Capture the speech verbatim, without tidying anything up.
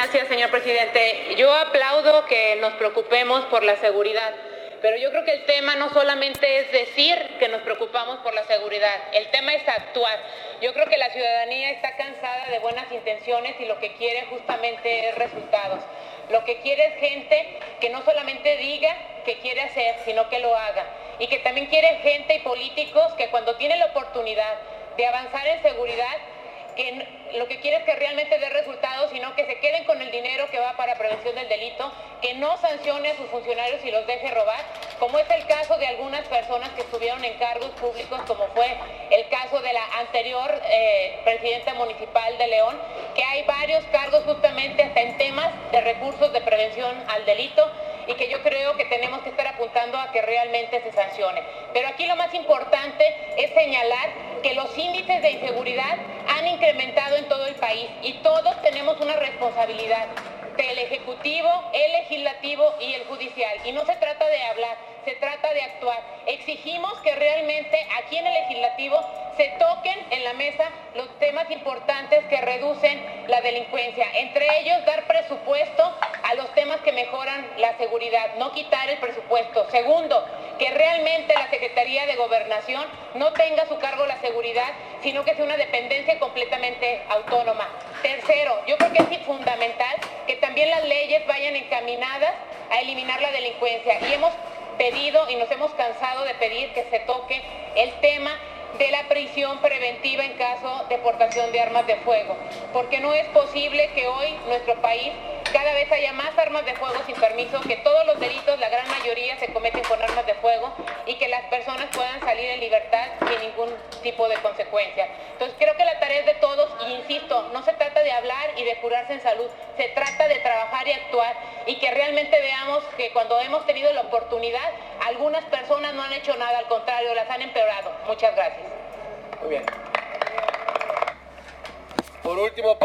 Gracias, señor presidente. Yo aplaudo que nos preocupemos por la seguridad, pero yo creo que el tema no solamente es decir que nos preocupamos por la seguridad, el tema es actuar. Yo creo que la ciudadanía está cansada de buenas intenciones y lo que quiere justamente es resultados. Lo que quiere es gente que no solamente diga que quiere hacer, sino que lo haga. Y que también quiere gente y políticos que cuando tienen la oportunidad de avanzar en seguridad, que lo que quiere es que realmente dé resultados, sino que se queden con el dinero que va para prevención del delito, que no sancione a sus funcionarios y los deje robar, como es el caso de algunas personas que estuvieron en cargos públicos, como fue el caso de la anterior eh, presidenta municipal de León, que hay varios cargos justamente hasta en temas de recursos de prevención al delito, y que yo creo que tenemos que estar apuntando a que realmente se sancione. Pero aquí lo más importante es señalar que los índices de inseguridad han incrementado en todo el país y todos tenemos una responsabilidad del Ejecutivo, el Legislativo y el Judicial. Y no se trata de hablar, se trata de actuar. Exigimos que realmente aquí en el Legislativo se toquen en la mesa los temas importantes que reducen la delincuencia, entre ellos dar presupuesto a los temas que mejoran la seguridad, no quitar el presupuesto. Segundo, que realmente la Secretaría de Gobernación no tenga a su cargo la seguridad, sino que sea una dependencia completamente autónoma. Tercero, yo creo que es fundamental que también las leyes vayan encaminadas a eliminar la delincuencia, y hemos pedido y nos hemos cansado de pedir que se toque el tema de la prisión preventiva en caso de portación de armas de fuego, porque no es posible que hoy nuestro país cada vez haya más armas de fuego sin permiso, que todos los delitos, la gran mayoría, se cometen con armas de fuego y que las personas puedan salir en libertad sin ningún tipo de consecuencia. Entonces creo que la tarea es de todos y insisto, no se trata de hablar y de curarse en salud, se trata de trabajar y actuar, y que realmente veamos que cuando hemos tenido la oportunidad, algunas personas no han hecho nada, al contrario, las han empeorado. Muchas gracias. Muy bien. Por último,